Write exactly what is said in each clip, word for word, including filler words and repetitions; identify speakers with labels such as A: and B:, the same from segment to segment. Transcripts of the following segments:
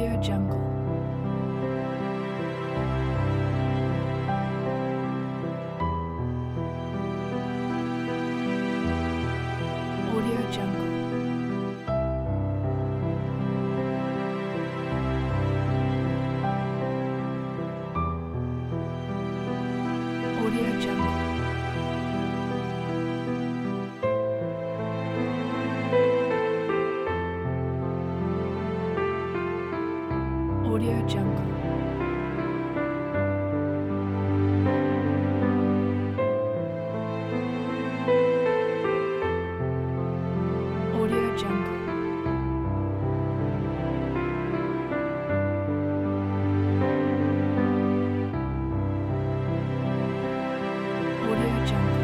A: Audio Jungle. Audio Jungle. Audio Jungle. Audio Jungle. Audio Jungle. Audio Jungle.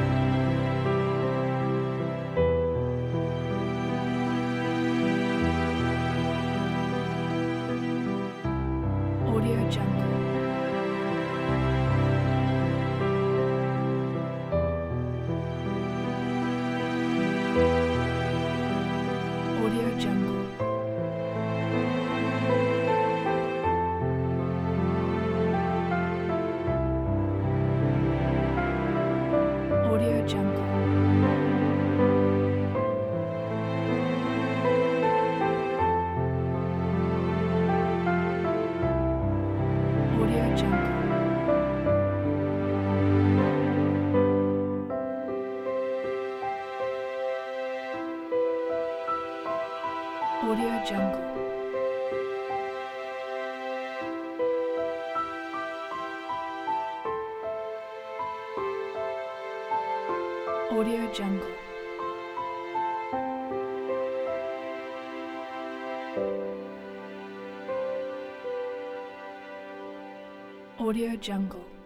A: Audio Jungle. Audio Jungle. Audio Jungle. Audio Jungle. Audio Jungle. Audio Jungle. Audio Jungle.